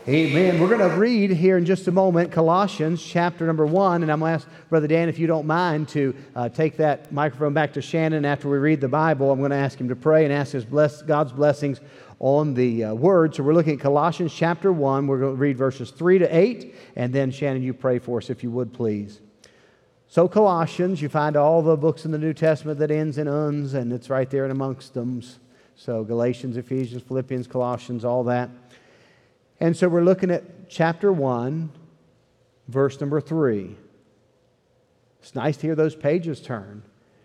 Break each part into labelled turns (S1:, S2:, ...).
S1: Amen. We're going to read here in just a moment Colossians chapter number 1, and I'm going to ask Brother Dan, if you don't mind, to take that microphone back to Shannon after we read the Bible. I'm going to ask him to pray and ask God's blessings on the Word. So we're looking at Colossians chapter 1. We're going to read verses 3 to 8, and then Shannon, you pray for us if you would, please. So Colossians, you find all the books in the New Testament that ends in uns, and it's right there in amongst them. So Galatians, Ephesians, Philippians, Colossians, all that. And so we're looking at chapter 1, verse number 3. It's nice to hear those pages turn.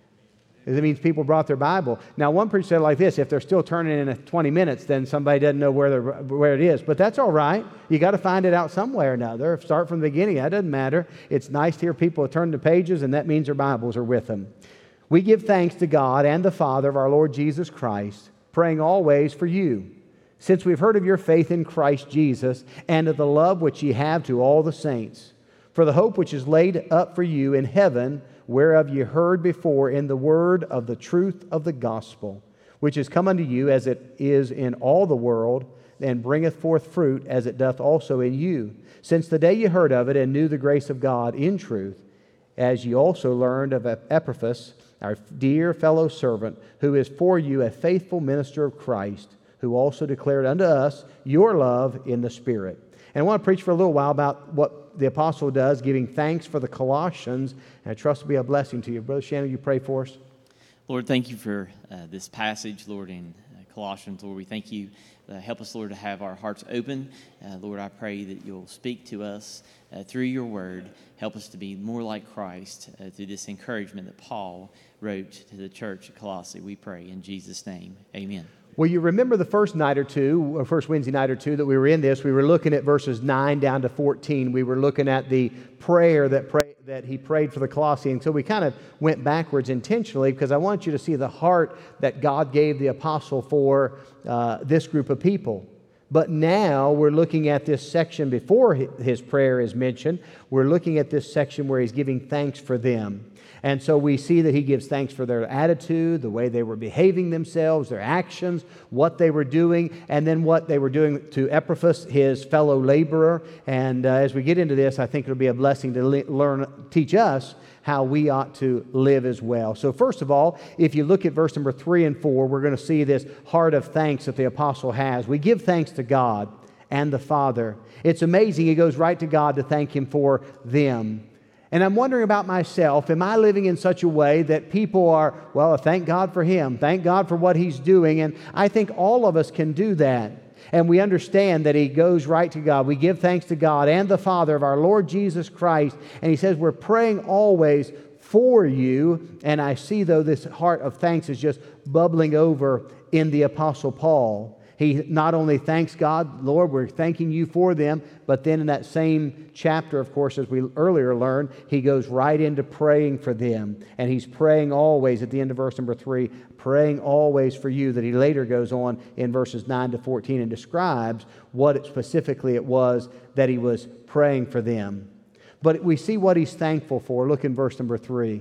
S1: It means people brought their Bible. Now, one preacher said it like this: if they're still turning in 20 minutes, then somebody doesn't know where it is. But that's all right. You got to find it out some way or another. Start from the beginning. That doesn't matter. It's nice to hear people turn the pages, and that means their Bibles are with them. We give thanks to God and the Father of our Lord Jesus Christ, praying always for you, since we've heard of your faith in Christ Jesus and of the love which ye have to all the saints, for the hope which is laid up for you in heaven, whereof ye heard before in the word of the truth of the gospel, which is come unto you as it is in all the world, and bringeth forth fruit as it doth also in you, since the day ye heard of it and knew the grace of God in truth, as ye also learned of Epaphras, our dear fellow servant, who is for you a faithful minister of Christ, who also declared unto us your love in the Spirit. And I want to preach for a little while about what the apostle does, giving thanks for the Colossians, and I trust it will be a blessing to you. Brother Shannon, you pray for us.
S2: Lord, thank you for this passage, Lord, in Colossians. Lord, we thank you. Help us, Lord, to have our hearts open. Lord, I pray that you'll speak to us through your word. Help us to be more like Christ through this encouragement that Paul wrote to the church at Colossae. We pray in Jesus' name. Amen.
S1: Well, you remember the first Wednesday night or two that we were in this, we were looking at verses 9 down to 14. We were looking at the prayer that he prayed for the Colossians. So we kind of went backwards intentionally because I want you to see the heart that God gave the apostle for this group of people. But now we're looking at this section before his prayer is mentioned. We're looking at this section where he's giving thanks for them. And so we see that he gives thanks for their attitude, the way they were behaving themselves, their actions, what they were doing, and then what they were doing to Epaphras, his fellow laborer. And as we get into this, I think it'll be a blessing to teach us how we ought to live as well. So first of all, if you look at verse number 3 and 4, we're going to see this heart of thanks that the apostle has. We give thanks to God and the Father. It's amazing. He goes right to God to thank him for them. And I'm wondering about myself, am I living in such a way that people are, well, thank God for him, thank God for what he's doing, and I think all of us can do that. And we understand that he goes right to God. We give thanks to God and the Father of our Lord Jesus Christ, and he says we're praying always for you, and I see, though, this heart of thanks is just bubbling over in the Apostle Paul. He not only thanks God, Lord, we're thanking you for them, but then in that same chapter, of course, as we earlier learned, he goes right into praying for them. And he's praying always, at the end of verse number 3, praying always for you, that he later goes on in verses 9 to 14 and describes what specifically it was that he was praying for them. But we see what he's thankful for. Look in verse number 3.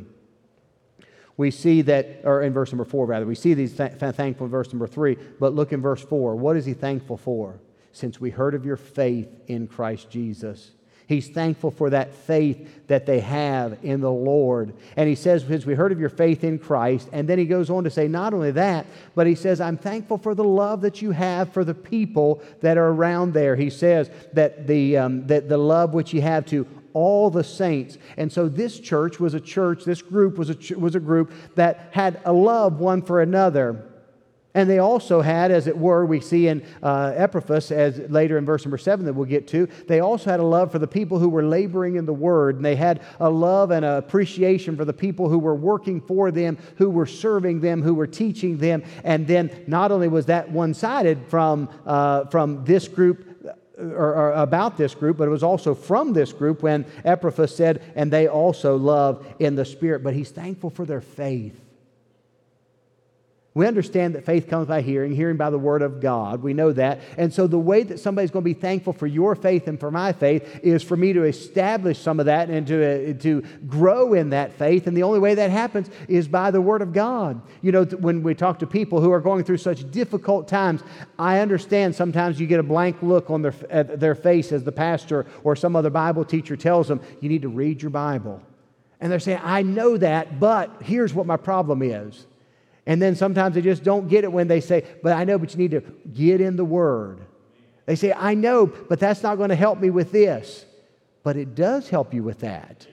S1: We see that, or in verse number 4 rather, we see these thankful in verse number 3, but look in verse 4. What is he thankful for? Since we heard of your faith in Christ Jesus. He's thankful for that faith that they have in the Lord. And he says, since we heard of your faith in Christ, and then he goes on to say not only that, but he says, I'm thankful for the love that you have for the people that are around there. He says that the love which you have to all the saints. And so this church was a church, this group was a group that had a love one for another. And they also had, as it were, we see in Epaphras, as later in verse number 7 that we'll get to, they also had a love for the people who were laboring in the Word. And they had a love and an appreciation for the people who were working for them, who were serving them, who were teaching them. And then not only was that one-sided from this group, or about this group, but it was also from this group when Epaphras said, and they also love in the Spirit. But he's thankful for their faith. We understand that faith comes by hearing, hearing by the Word of God. We know that. And so the way that somebody's going to be thankful for your faith and for my faith is for me to establish some of that and to grow in that faith. And the only way that happens is by the Word of God. You know, when we talk to people who are going through such difficult times, I understand sometimes you get a blank look on their face as the pastor or some other Bible teacher tells them, you need to read your Bible. And they're saying, I know that, but here's what my problem is. And then sometimes they just don't get it when they say, but I know, but you need to get in the Word. They say, I know, but that's not going to help me with this. But it does help you with that.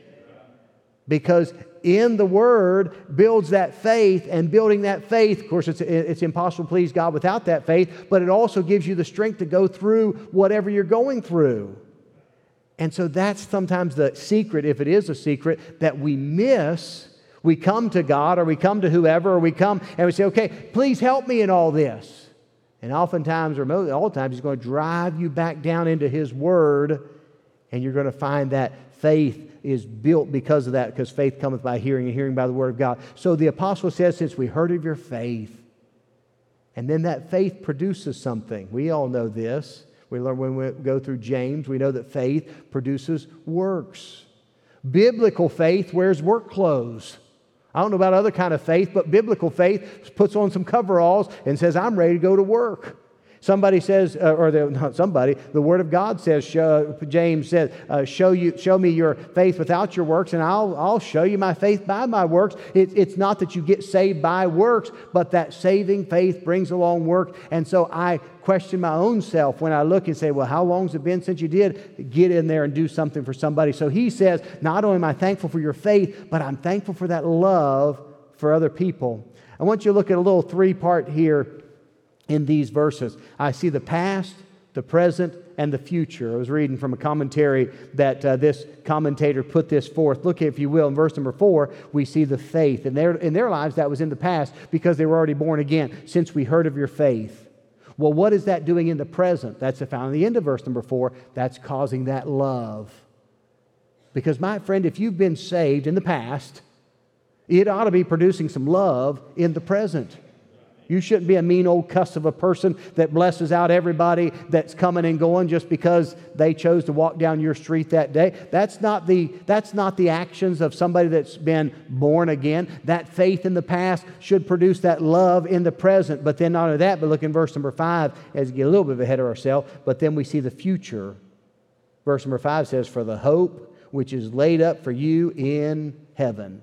S1: Because in the Word builds that faith, and building that faith, of course, it's impossible to please God without that faith, but it also gives you the strength to go through whatever you're going through. And so that's sometimes the secret, if it is a secret, that we miss. We come to God or we come to whoever or we come and we say, okay, please help me in all this. And oftentimes or most all the times He's going to drive you back down into His Word, and you're going to find that faith is built because of that, because faith cometh by hearing and hearing by the Word of God. So the apostle says, since we heard of your faith, and then that faith produces something. We all know this. We learn when we go through James, we know that faith produces works. Biblical faith wears work clothes. I don't know about other kind of faith, but biblical faith puts on some coveralls and says, I'm ready to go to work. Somebody says, the Word of God says, James says, show me your faith without your works, and I'll show you my faith by my works. It's not that you get saved by works, but that saving faith brings along work. And so I question my own self when I look and say, well, how long has it been since you did get in there and do something for somebody? So he says, not only am I thankful for your faith, but I'm thankful for that love for other people. I want you to look at a little three-part here in these verses. I see the past, the present, and the future. I was reading from a commentary that this commentator put this forth. Look, if you will, in verse number 4, we see the faith. In their lives, that was in the past because they were already born again, since we heard of your faith. Well, what is that doing in the present? That's found in the end of verse number 4. That's causing that love. Because, my friend, if you've been saved in the past, it ought to be producing some love in the present. You shouldn't be a mean old cuss of a person that blesses out everybody that's coming and going just because they chose to walk down your street that day. That's not the actions of somebody that's been born again. That faith in the past should produce that love in the present. But then not only that, but look in verse number 5 as we get a little bit ahead of ourselves. But then we see the future. Verse number 5 says, for the hope which is laid up for you in heaven.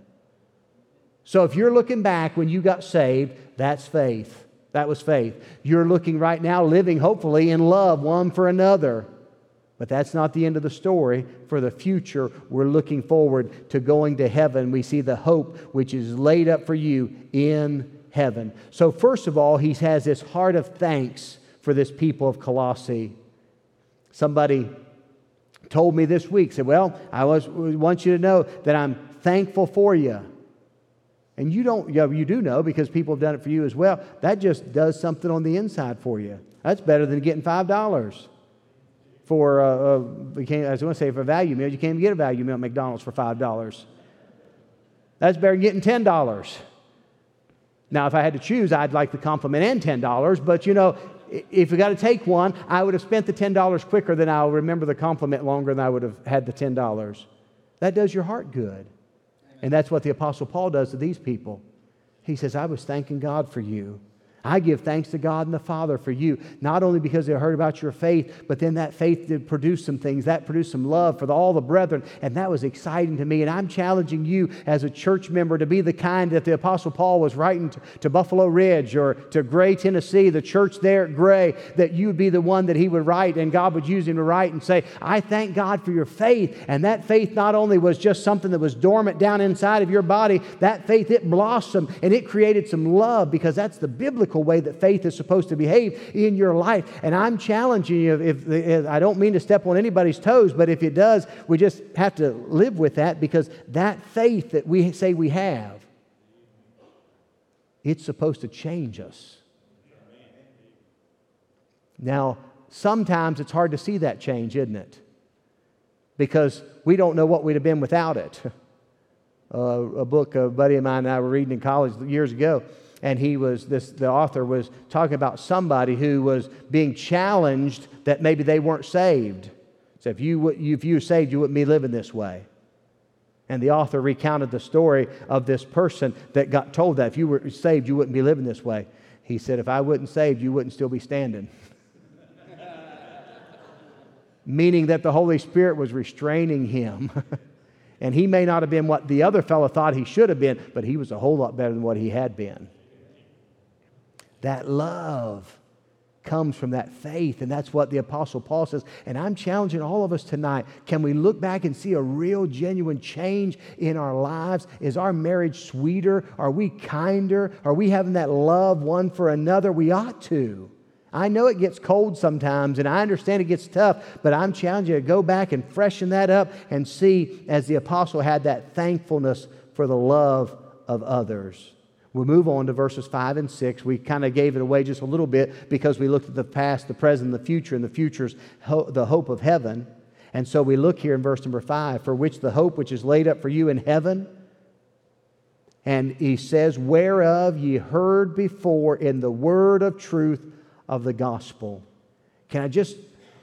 S1: So if you're looking back when you got saved, that's faith. That was faith. You're looking right now, living hopefully in love one for another. But that's not the end of the story. For the future, we're looking forward to going to heaven. We see the hope which is laid up for you in heaven. So first of all, he has this heart of thanks for this people of Colossae. Somebody told me this week, said, well, I want you to know that I'm thankful for you. And you do know, because people have done it for you as well. That just does something on the inside for you. That's better than getting $5 for, I was going to say for a value meal. You can't even get a value meal at McDonald's for $5. That's better than getting $10. Now, if I had to choose, I'd like the compliment and $10. But, if we got to take one, I would have spent the $10 quicker than I'll remember the compliment longer than I would have had the $10. That does your heart good. And that's what the Apostle Paul does to these people. He says, I was thanking God for you. I give thanks to God and the Father for you, not only because they heard about your faith, but then that faith did produce some things. That produced some love for all the brethren, and that was exciting to me. And I'm challenging you as a church member to be the kind that the Apostle Paul was writing to Buffalo Ridge or to Gray, Tennessee, the church there at Gray, that you would be the one that he would write, and God would use him to write and say, I thank God for your faith. And that faith not only was just something that was dormant down inside of your body, that faith, it blossomed and it created some love, because that's the biblical way that faith is supposed to behave in your life. And I'm challenging you, if I don't mean to step on anybody's toes, but if it does, we just have to live with that, because that faith that we say we have, it's supposed to change us. Now, sometimes it's hard to see that change, isn't it? Because we don't know what we'd have been without it. A book a buddy of mine and I were reading in college years ago, and the author was talking about somebody who was being challenged that maybe they weren't saved. So if you were saved, you wouldn't be living this way. And the author recounted the story of this person that got told that if you were saved, you wouldn't be living this way. He said, if I wasn't saved, you wouldn't still be standing. Meaning that the Holy Spirit was restraining him. And he may not have been what the other fellow thought he should have been, but he was a whole lot better than what he had been. That love comes from that faith, and that's what the Apostle Paul says. And I'm challenging all of us tonight. Can we look back and see a real, genuine change in our lives? Is our marriage sweeter? Are we kinder? Are we having that love one for another? We ought to. I know it gets cold sometimes, and I understand it gets tough, but I'm challenging you to go back and freshen that up and see, as the Apostle had that thankfulness for the love of others. We'll move on to verses 5 and 6. We kind of gave it away just a little bit because we looked at the past, the present, the future, and the future's the hope of heaven. And so we look here in verse number 5, for which the hope which is laid up for you in heaven. And he says, whereof ye heard before in the word of truth of the gospel. Can I just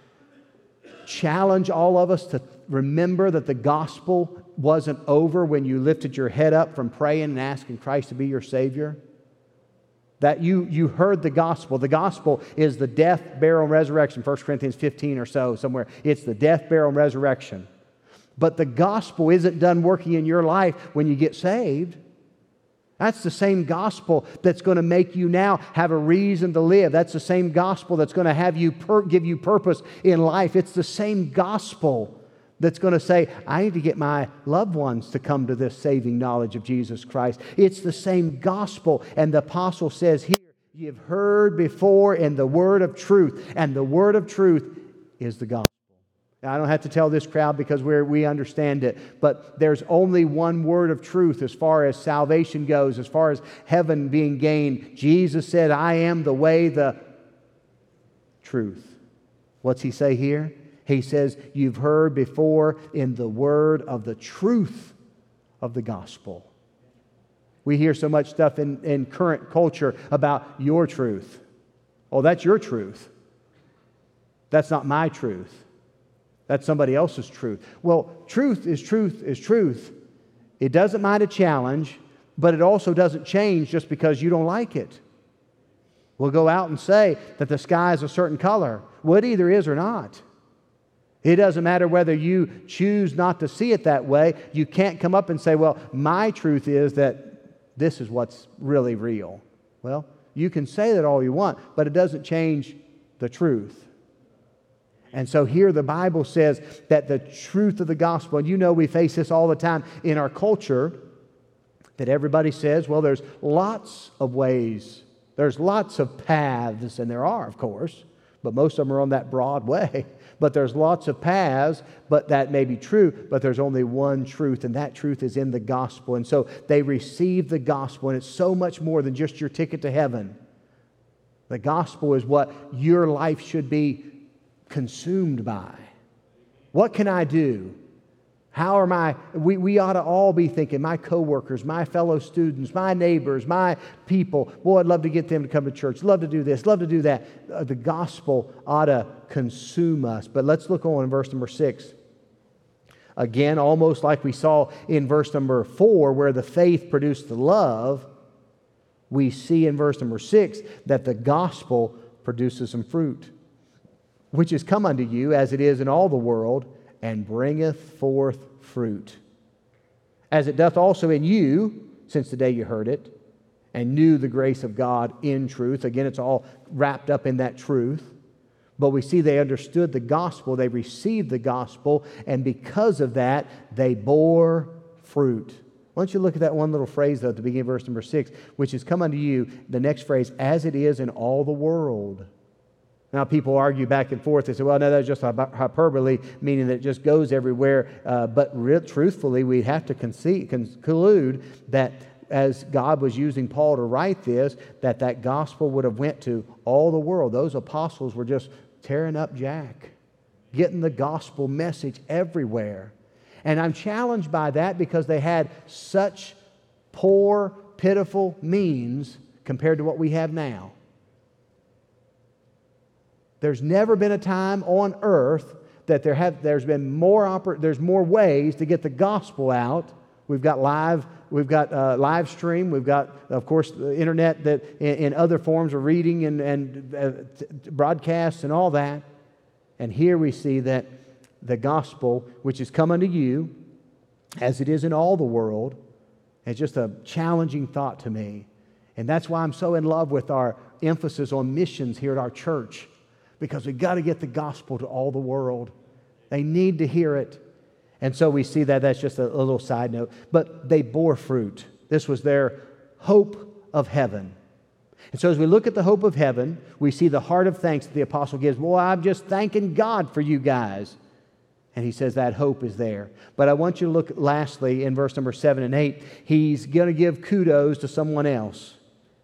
S1: challenge all of us to remember that the gospel wasn't over when you lifted your head up from praying and asking Christ to be your Savior? That you heard the gospel. The gospel is the death, burial, and resurrection. 1 Corinthians 15 or so, somewhere. It's the death, burial, and resurrection. But the gospel isn't done working in your life when you get saved. That's the same gospel that's going to make you now have a reason to live. That's the same gospel that's going to have you give you purpose in life. It's the same gospel that's going to say, I need to get my loved ones to come to this saving knowledge of Jesus Christ. It's the same gospel. And the apostle says here, you've heard before in the word of truth. And the word of truth is the gospel. Now, I don't have to tell this crowd because we understand it, but there's only one word of truth as far as salvation goes, as far as heaven being gained. Jesus said, I am the way, the truth. What's he say here? He says, you've heard before in the word of the truth of the gospel. We hear so much stuff in current culture about your truth. Oh, that's your truth. That's not my truth. That's somebody else's truth. Well, truth is truth is truth. It doesn't mind a challenge, but it also doesn't change just because you don't like it. We'll go out and say that the sky is a certain color. Well, it either is or not. It doesn't matter whether you choose not to see it that way. You can't come up and say, well, my truth is that this is what's really real. Well, you can say that all you want, but it doesn't change the truth. And so here the Bible says that the truth of the gospel, and you know we face this all the time in our culture, that everybody says, well, there's lots of ways, there's lots of paths, and there are, of course, but most of them are on that broad way. But there's lots of paths, but that may be true, but there's only one truth, and that truth is in the gospel. And so they receive the gospel, and it's so much more than just your ticket to heaven. The gospel is what your life should be consumed by. What can I do? How am I? We ought to all be thinking, my coworkers, my fellow students, my neighbors, my people, boy, I'd love to get them to come to church, love to do this, love to do that. The gospel ought to consume us. But let's look on in verse number 6. Again, almost like we saw in verse number 4, where the faith produced the love, we see in verse number 6 that the gospel produces some fruit, which is come unto you as it is in all the world, and bringeth forth fruit. As it doth also in you, since the day you heard it, and knew the grace of God in truth. Again, it's all wrapped up in that truth. But we see they understood the gospel, they received the gospel, and because of that, they bore fruit. Why don't you look at that one little phrase, though, at the beginning of verse number 6, which is come unto you, the next phrase, as it is in all the world. Now, people argue back and forth. They say, well, no, that's just hyperbole, meaning that it just goes everywhere. But truthfully, we'd have to conclude that as God was using Paul to write this, that gospel would have went to all the world. Those apostles were just tearing up Jack, getting the gospel message everywhere. And I'm challenged by that because they had such poor, pitiful means compared to what we have now. There's never been a time on earth that there's more ways to get the gospel out. We've got live stream. We've got, of course, the internet that in other forms of reading and broadcasts and all that. And here we see that the gospel, which has come unto you, as it is in all the world, is just a challenging thought to me. And that's why I'm so in love with our emphasis on missions here at our church, because we've got to get the gospel to all the world. They need to hear it. And so we see that. That's just a little side note. But they bore fruit. This was their hope of heaven. And so as we look at the hope of heaven, we see the heart of thanks that the apostle gives. Well, I'm just thanking God for you guys. And he says that hope is there. But I want you to look lastly in verse number 7 and 8. He's going to give kudos to someone else.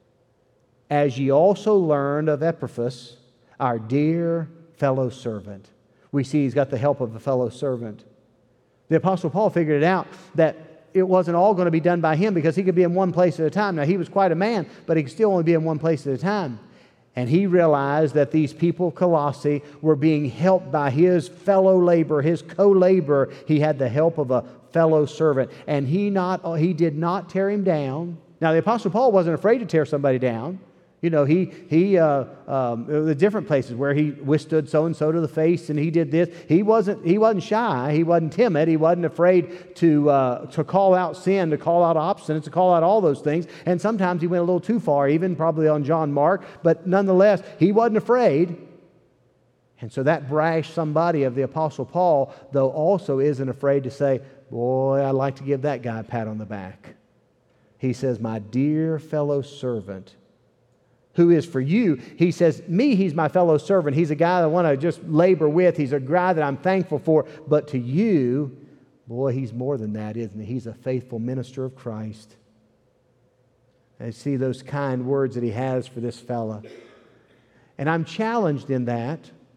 S1: As ye also learned of Epaphras, our dear fellow servant. We see he's got the help of a fellow servant. The Apostle Paul figured it out that it wasn't all going to be done by him, because he could be in one place at a time. Now, he was quite a man, but he could still only be in one place at a time. And he realized that these people of Colossae were being helped by his fellow laborer, his co-laborer. He had the help of a fellow servant. And he did not tear him down. Now, the Apostle Paul wasn't afraid to tear somebody down. You know, the different places where he withstood so-and-so to the face, and he did this. He wasn't shy. He wasn't timid. He wasn't afraid to call out sin, to call out obstinance, to call out all those things. And sometimes he went a little too far, even probably on John Mark. But nonetheless, he wasn't afraid. And so that brash somebody of the Apostle Paul, though, also isn't afraid to say, boy, I'd like to give that guy a pat on the back. He says, my dear fellow servant, who is for you. He says, me, he's my fellow servant. He's a guy that I want to just labor with. He's a guy that I'm thankful for. But to you, boy, he's more than that, isn't he? He's a faithful minister of Christ. And see those kind words that he has for this fella. And I'm challenged in that,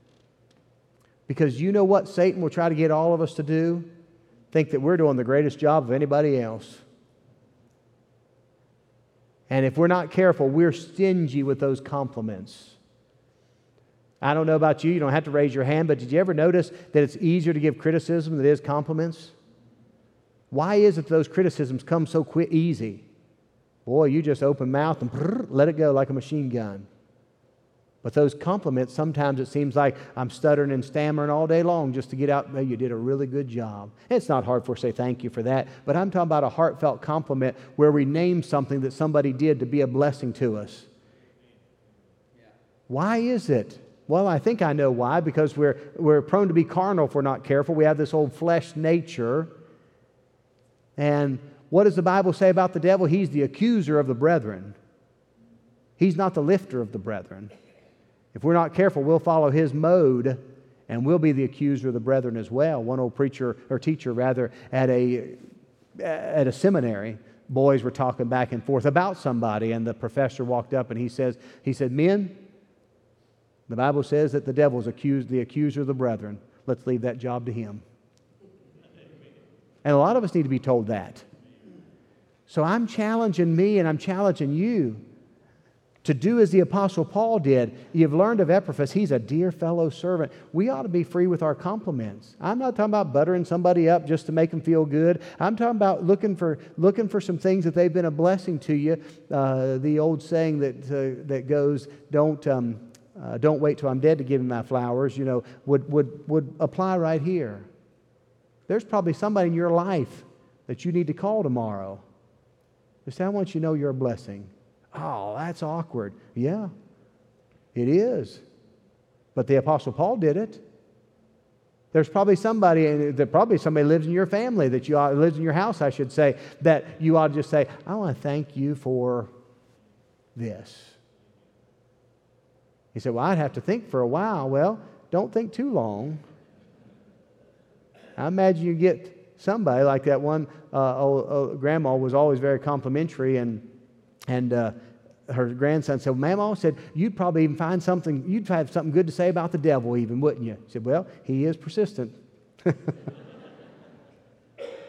S1: because you know what Satan will try to get all of us to do? Think that we're doing the greatest job of anybody else. And if we're not careful, we're stingy with those compliments. I don't know about you. You don't have to raise your hand, but did you ever notice that it's easier to give criticism than it is compliments? Why is it those criticisms come so easy? Boy, you just open mouth and let it go like a machine gun. But those compliments, sometimes it seems like I'm stuttering and stammering all day long just to get out, you did a really good job. It's not hard for us to say thank you for that, but I'm talking about a heartfelt compliment where we name something that somebody did to be a blessing to us. Why is it? Well, I think I know why, because we're prone to be carnal if we're not careful. We have this old flesh nature. And what does the Bible say about the devil? He's the accuser of the brethren. He's not the lifter of the brethren. If we're not careful, we'll follow his mode, and we'll be the accuser of the brethren as well. One old preacher, or teacher rather, at a seminary, boys were talking back and forth about somebody, and the professor walked up and he said, men, the Bible says that the devil's the accuser of the brethren. Let's leave that job to him. And a lot of us need to be told that. So I'm challenging me and I'm challenging you to do as the Apostle Paul did. You've learned of Epaphras. He's a dear fellow servant. We ought to be free with our compliments. I'm not talking about buttering somebody up just to make them feel good. I'm talking about looking for some things that they've been a blessing to you. The old saying that goes, don't wait till I'm dead to give me my flowers, would apply right here. There's probably somebody in your life that you need to call tomorrow. Just say, I want you to know you're a blessing. Oh, that's awkward. Yeah, it is. But the Apostle Paul did it. There's probably somebody lives in your family lives in your house, I should say, that you ought to just say, I want to thank you for this. He said, well, I'd have to think for a while. Well, don't think too long. I imagine you get somebody like that one. Grandma was always very complimentary, and her grandson said, Mama said, you'd probably even find something, you'd have something good to say about the devil even, wouldn't you? He said, well, he is persistent.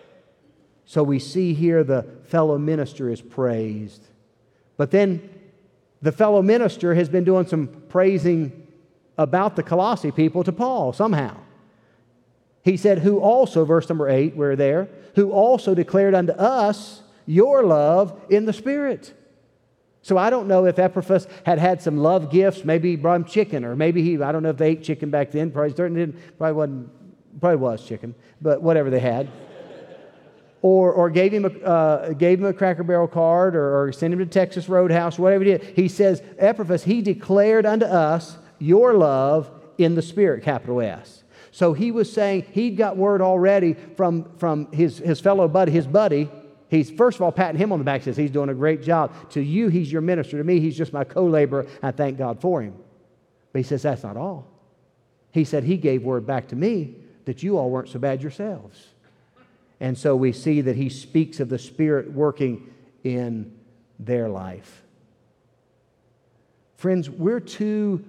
S1: So we see here the fellow minister is praised. But then The fellow minister has been doing some praising about the Colossae people to Paul somehow. He said, who also, verse number 8, we're there, who also declared unto us your love in the Spirit. So I don't know if Epaphras had some love gifts. Maybe he brought him chicken, or maybe I don't know if they ate chicken back then. Probably was chicken, but whatever they had. Or gave him a Cracker Barrel card, or sent him to Texas Roadhouse, whatever he did. He says, Epaphras, he declared unto us your love in the Spirit, capital S. So he was saying he'd got word already from his fellow buddy, his buddy. He's first of all patting him on the back, says he's doing a great job. To you, he's your minister. To me, he's just my co-laborer. I thank God for him. But he says that's not all. He said he gave word back to me that you all weren't so bad yourselves. And so we see that he speaks of the Spirit working in their life. Friends, we're too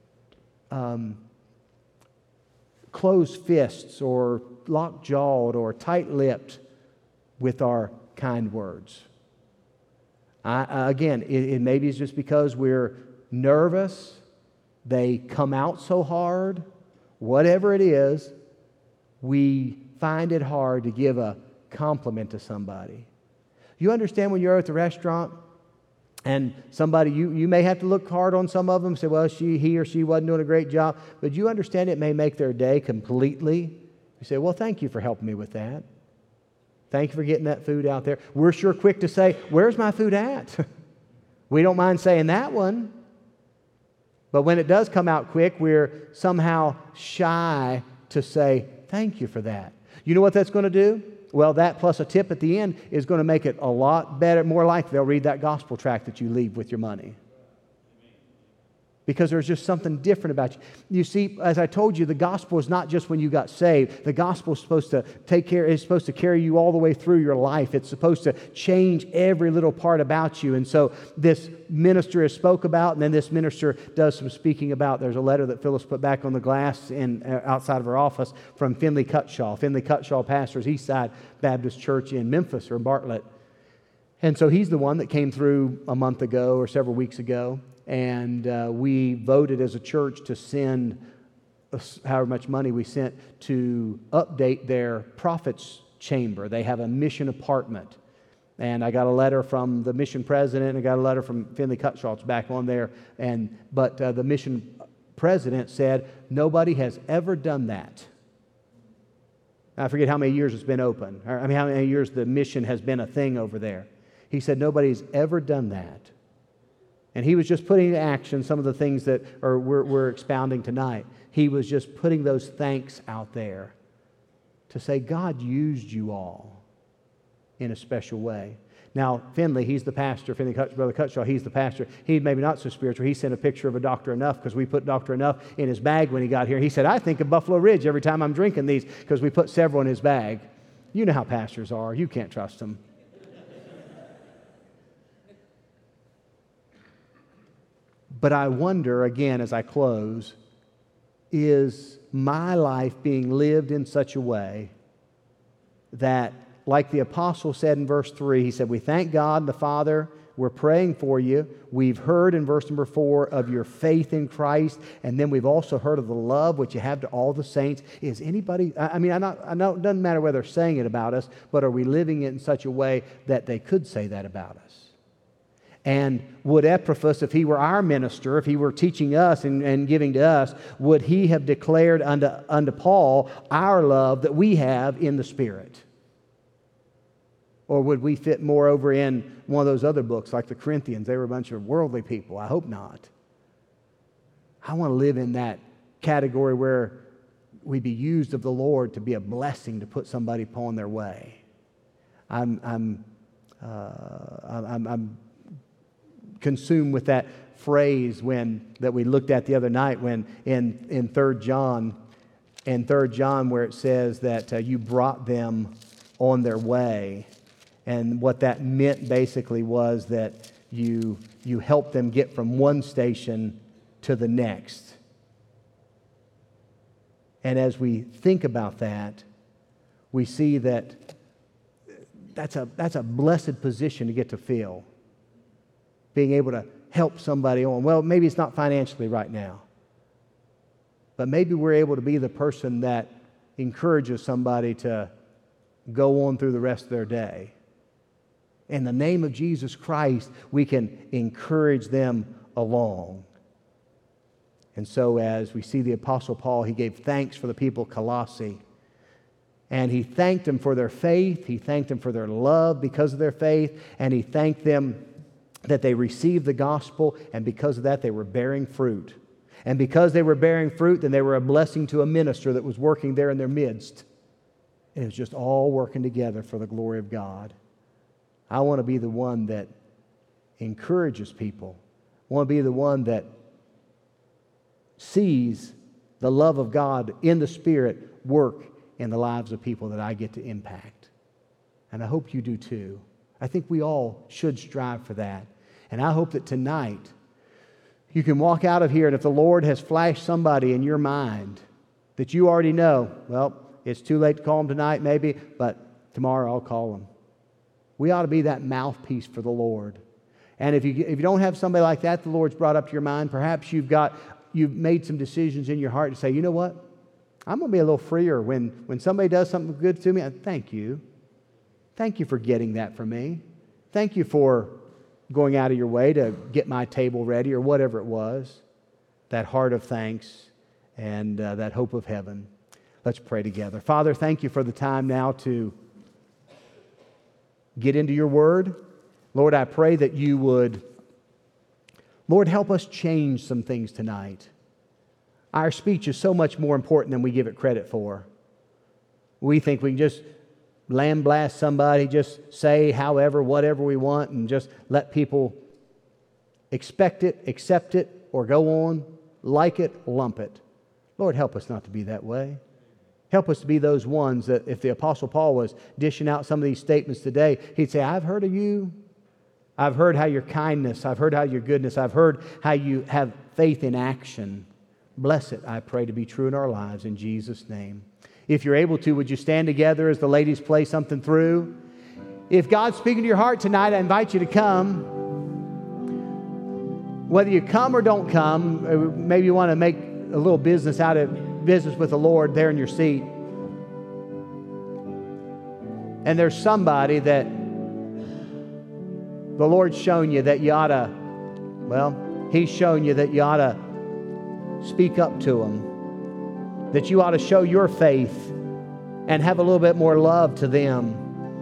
S1: closed fists or locked-jawed or tight-lipped with our kind words. Again, it maybe it's just because we're nervous, they come out so hard, whatever it is, we find it hard to give a compliment to somebody. You understand when you're at the restaurant and somebody, you may have to look hard on some of them, say, well, he or she wasn't doing a great job, but you understand it may make their day completely. You say, well, thank you for helping me with that. Thank you for getting that food out there. We're sure quick to say, where's my food at? We don't mind saying that one. But when it does come out quick, we're somehow shy to say, thank you for that. You know what that's going to do? Well, that plus a tip at the end is going to make it a lot better, more likely they'll read that gospel tract that you leave with your money. Because there's just something different about you. You see, as I told you, the gospel is not just when you got saved. The gospel is supposed to it's supposed to carry you all the way through your life. It's supposed to change every little part about you. And so this minister has spoke about, and then this minister does some speaking about. There's a letter that Phyllis put back on the glass outside of her office from Finley Cutshaw. Finley Cutshaw pastors Eastside Baptist Church in Memphis or Bartlett. And so he's the one that came through a month ago or several weeks ago. And we voted as a church to send however much money we sent to update their prophets chamber. They have a mission apartment. And I got a letter from the mission president, and I got a letter from Finley Cutshaw. It's back on there. But the mission president said, nobody has ever done that. I forget how many years it's been open. How many years the mission has been a thing over there. He said, nobody's ever done that. And he was just putting into action some of the things that we're expounding tonight. He was just putting those thanks out there to say, God used you all in a special way. Now, Finley, he's the pastor. Brother Cutshaw, he's the pastor. He maybe not so spiritual. He sent a picture of a Dr. Enough because we put Dr. Enough in his bag when he got here. He said, I think of Buffalo Ridge every time I'm drinking these because we put several in his bag. You know how pastors are. You can't trust them. But I wonder, again, as I close, is my life being lived in such a way that, like the apostle said in verse 3, he said, we thank God the Father, we're praying for you. We've heard in verse number 4 of your faith in Christ, and then we've also heard of the love which you have to all the saints. Is anybody, I know it doesn't matter whether they're saying it about us, but are we living it in such a way that they could say that about us? And would Epaphras, if he were our minister, if he were teaching us and giving to us, would he have declared unto Paul our love that we have in the Spirit? Or would we fit more over in one of those other books like the Corinthians? They were a bunch of worldly people. I hope not. I want to live in that category where we be used of the Lord to be a blessing to put somebody upon their way. I'm consumed with that phrase that we looked at the other night when in 3 John, where it says that you brought them on their way. And what that meant basically was that you helped them get from one station to the next. And as we think about that, we see that that's a blessed position to get to fill. Being able to help somebody on. Well, maybe it's not financially right now, but maybe we're able to be the person that encourages somebody to go on through the rest of their day. In the name of Jesus Christ, we can encourage them along. And so as we see the Apostle Paul, he gave thanks for the people of Colossae. And he thanked them for their faith. He thanked them for their love because of their faith. And he thanked them that they received the gospel. And because of that, they were bearing fruit. And because they were bearing fruit, then they were a blessing to a minister that was working there in their midst. And it was just all working together for the glory of God. I want to be the one that encourages people. I want to be the one that sees the love of God in the Spirit work in the lives of people that I get to impact. And I hope you do too. I think we all should strive for that. And I hope that tonight you can walk out of here, and if the Lord has flashed somebody in your mind that you already know, well, it's too late to call them tonight maybe, but tomorrow I'll call them. We ought to be that mouthpiece for the Lord. And if you don't have somebody like that the Lord's brought up to your mind, perhaps you've made some decisions in your heart to say, you know what? I'm going to be a little freer when somebody does something good to me. Thank you. Thank you for getting that for me. Thank you for going out of your way to get my table ready or whatever it was. That heart of thanks and that hope of heaven. Let's pray together. Father, thank you for the time now to get into your word. Lord, I pray that you would, Lord, help us change some things tonight. Our speech is so much more important than we give it credit for. We think we can just lambaste somebody, just say however, whatever we want, and just let people expect it, accept it, or go on, like it, lump it. Lord, help us not to be that way. Help us to be those ones that if the Apostle Paul was dishing out some of these statements today, he'd say, I've heard of you. I've heard how your kindness, I've heard how your goodness, I've heard how you have faith in action. Bless it, I pray, to be true in our lives in Jesus' name. If you're able to, would you stand together as the ladies play something through? If God's speaking to your heart tonight, I invite you to come. Whether you come or don't come, maybe you want to make a little business out of business with the Lord there in your seat. And there's somebody that the Lord's shown you that you ought to, well, He's shown you that you ought to speak up to them, that you ought to show your faith and have a little bit more love to them.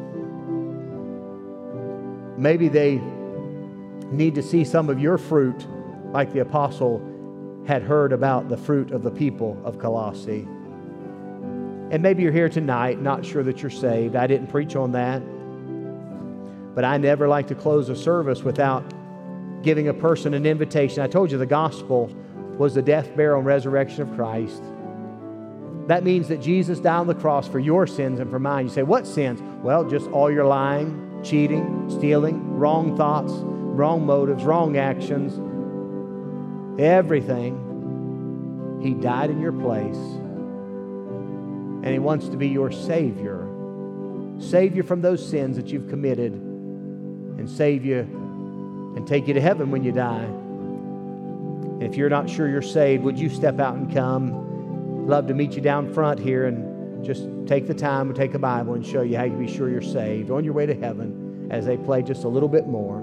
S1: Maybe they need to see some of your fruit, like the apostle had heard about the fruit of the people of Colossae. And maybe you're here tonight not sure that you're saved. I didn't preach on that. But I never like to close a service without giving a person an invitation. I told you the gospel was the death, burial, and resurrection of Christ. That means that Jesus died on the cross for your sins and for mine. You say, what sins? Well, just all your lying, cheating, stealing, wrong thoughts, wrong motives, wrong actions, everything. He died in your place. And He wants to be your Savior. Save you from those sins that you've committed and save you and take you to heaven when you die. And if you're not sure you're saved, would you step out and come? Love to meet you down front here and just take the time to take a Bible and show you how you can be sure you're saved on your way to heaven as they play just a little bit more.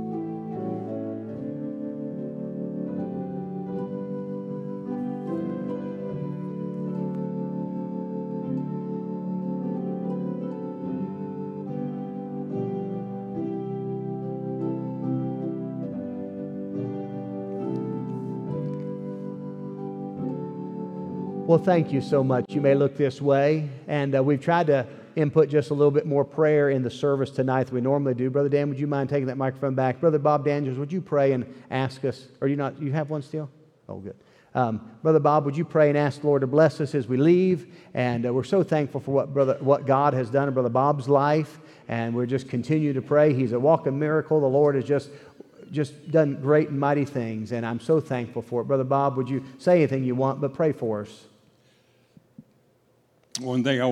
S1: Well, thank you so much. You may look this way, and we've tried to input just a little bit more prayer in the service tonight than we normally do. Brother Dan, would you mind taking that microphone back? Brother Bob Daniels, would you pray and ask us, or you have one still? Oh, good. Brother Bob, would you pray and ask the Lord to bless us as we leave? And we're so thankful for what God has done in Brother Bob's life, and we're just continue to pray. He's a walking miracle. The Lord has just done great and mighty things, and I'm so thankful for it. Brother Bob, would you say anything you want, but pray for us?
S3: One thing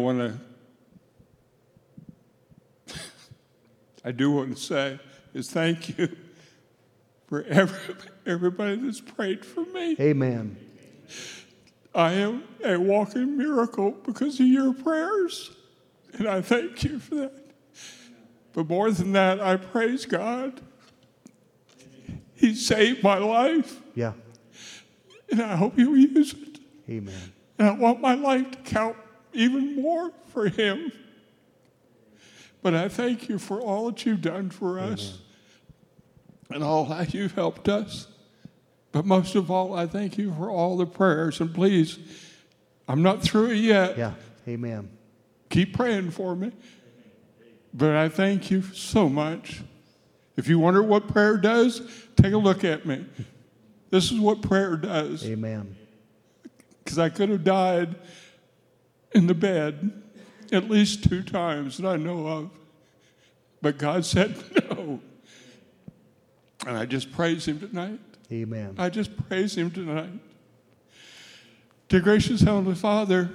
S3: I do want to say is thank you for everybody that's prayed for me.
S1: Amen.
S3: I am a walking miracle because of your prayers, and I thank you for that. But more than that, I praise God. He saved my life,
S1: Yeah.
S3: and I hope He'll use it.
S1: Amen.
S3: And I want my life to count even more for Him. But I thank you for all that you've done for us and all that you've helped us. But most of all, I thank you for all the prayers. And please, I'm not through yet.
S1: Yeah. Amen.
S3: Keep praying for me. But I thank you so much. If you wonder what prayer does, take a look at me. This is what prayer does.
S1: Amen.
S3: Because I could have died in the bed at least 2 times that I know of. But God said no. And I just praise Him tonight.
S1: Amen.
S3: I just praise Him tonight. Dear gracious Heavenly Father,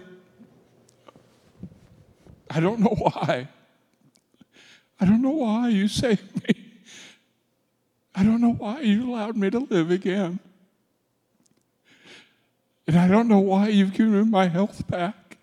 S3: I don't know why. I don't know why you saved me. I don't know why you allowed me to live again. And I don't know why you've given me my health back.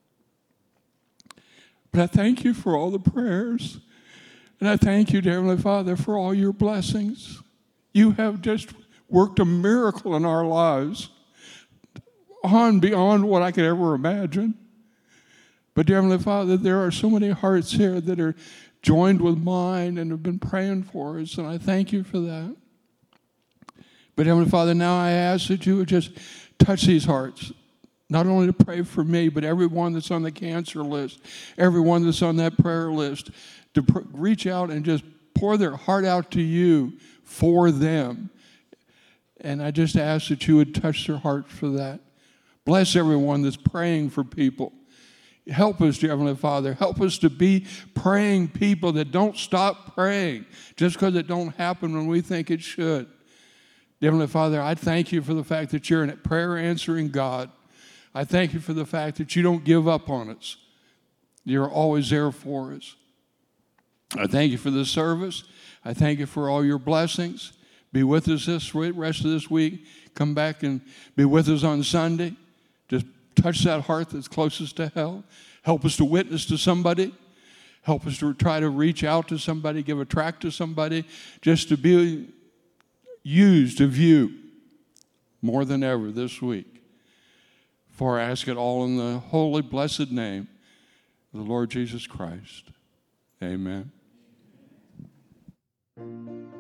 S3: But I thank you for all the prayers. And I thank you, dear Heavenly Father, for all your blessings. You have just worked a miracle in our lives, beyond what I could ever imagine. But, dear Heavenly Father, there are so many hearts here that are joined with mine and have been praying for us, and I thank you for that. But, Heavenly Father, now I ask that you would just touch these hearts, not only to pray for me, but everyone that's on the cancer list, everyone that's on that prayer list, to reach out and just pour their heart out to you for them. And I just ask that you would touch their hearts for that. Bless everyone that's praying for people. Help us, dear Heavenly Father. Help us to be praying people that don't stop praying just because it don't happen when we think it should. Dear Heavenly Father, I thank you for the fact that you're a prayer-answering God. I thank you for the fact that you don't give up on us. You're always there for us. I thank you for this service. I thank you for all your blessings. Be with us this rest of this week. Come back and be with us on Sunday. Just touch that heart that's closest to hell. Help us to witness to somebody. Help us to try to reach out to somebody, give a tract to somebody, just to be used of you more than ever this week. For I ask it all in the holy, blessed name of the Lord Jesus Christ. Amen.